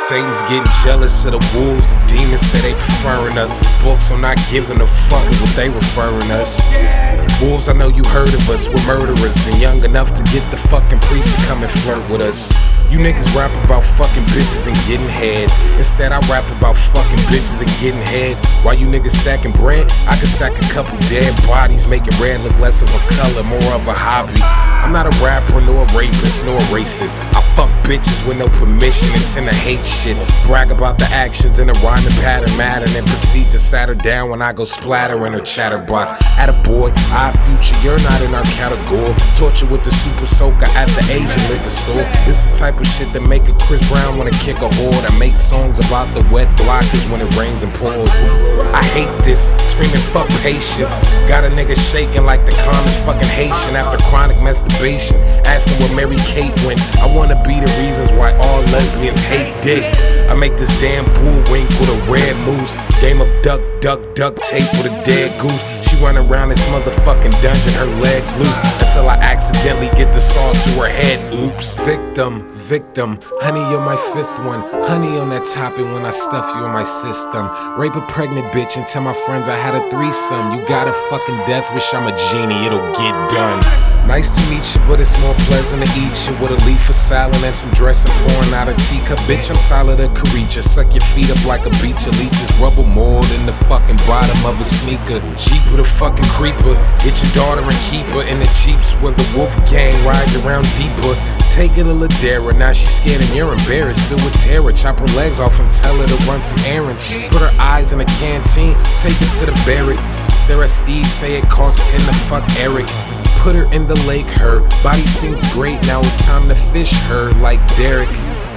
Satan's getting jealous of the wolves. The demons say they preferring us. Books are not giving a fuck of what they referring us. Wolves, I know you heard of us. We're murderers and young enough to get the fucking priest to come and flirt with us. You niggas rap about fucking bitches and getting head. Instead, I rap about fucking bitches and getting heads. While you niggas stacking bread, I can stack a couple dead bodies, making red look less of a color, more of a hobby. I'm not a rapper, nor a rapist, nor a racist. I fuck bitches with no permission and tend to hate shit. Brag about the actions in a rhyming pattern matter, then proceed to sat her down when I go splattering her chatterbox. Attaboy, Odd Future, you're not in our category. Torture with the super soaker at the Asian liquor store. It's the type of shit that make a Chris Brown wanna kick a whore. That make songs about the wet blockers when it rains and pours. I hate this, screaming fuck patience. Got a nigga shaking like the commonest fucking Haitian after chronic masturbation, asking where Mary Kate went. I wanna be the reasons why all lesbians hate dick. I make this damn bull wink with a red moose. Game of duck, duck, duct tape with a dead goose. She run around this motherfucking dungeon, her legs loose, until I accidentally get the saw to her head. Oops. Victim, honey, you're my fifth one. Honey on that topping when I stuff you in my system. Rape a pregnant bitch and tell my friends I had a threesome. You got a fucking death wish, I'm a genie, it'll get done. Nice to meet you, but it's more pleasant to eat you with a leaf of salad and some dressing pouring out a teacup. Bitch, I'm Tyler the Creature. Suck your feet up like a beach of leeches. Rubble more than the fucking bottom of a sneaker. Jeep with a fucking creeper. Get your daughter and keep her. In the Jeeps was the wolf gang, rides around deeper. Take it to Ladera, now she's scared and you're embarrassed. Filled with terror, chop her legs off and tell her to run some errands. Put her eyes in a canteen, take her to the barracks. Stare at Steve, say it costs 10 to fuck Eric. Put her in the lake, her body seems great, now it's time to fish her like Derek.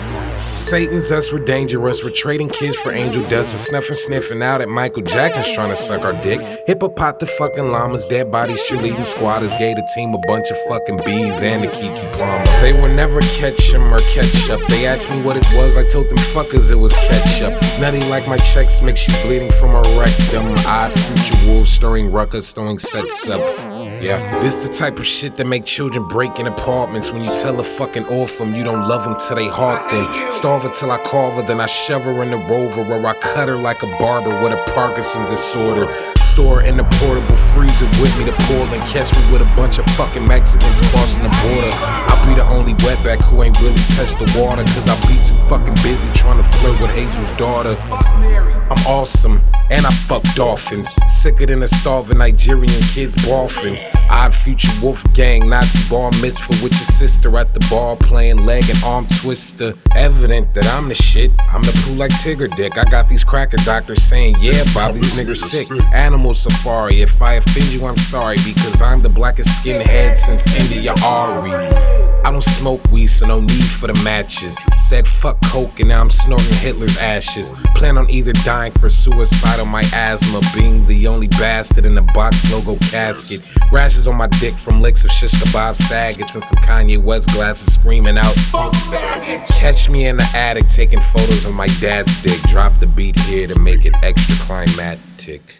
Satan's us, we're dangerous. We're trading kids for angel dust and sniffing out at Michael Jackson's trying to suck our dick. Hippopot the fucking llamas, dead bodies, cheerleading squatters. Gave the team a bunch of fucking bees and the Kiki Palmer. They will never catch him or catch up. They asked me what it was, I told them fuckers it was ketchup. Nutty like my checks make you bleeding from a rectum. Odd Future wolves stirring ruckus, throwing sets up. Yeah, this the type of shit that make children break in apartments. When you tell a fucking orphan you don't love them till they heart thin. Starve her till I carve her, then I shove her in the Rover, where I cut her like a barber with a Parkinson's disorder. Store in the portable freezer with me to Portland. Catch me with a bunch of fucking Mexicans crossing the border. I'll be the only wetback who ain't really touched the water, cause I'll be too fucking busy trying to flirt with Hazel's daughter. I'm awesome, and I fuck dolphins. Sicker than a starving Nigerian kids barfing. Odd Future wolf gang, Nazi bar mitzvah with your sister at the bar playing leg and arm twister. Evident that I'm the shit, I'm the poo like Tigger dick. I got these cracker doctors saying, yeah, Bob, these niggas sick. Animal safari, if I offend you, I'm sorry, because I'm the blackest skinhead since India Ari. I don't smoke weed, so no need for the matches. Said fuck coke and now I'm snorting Hitler's ashes. Plan on either dying for suicide or my asthma, being the only bastard in the box logo casket. Rashes on my dick from licks of Shista Bob Saget and some Kanye West glasses screaming out, fuck faggot. Catch me in the attic taking photos of my dad's dick. Drop the beat here to make it extra climactic.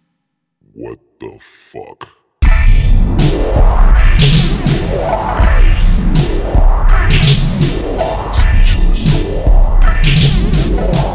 What the fuck? I'm speechless.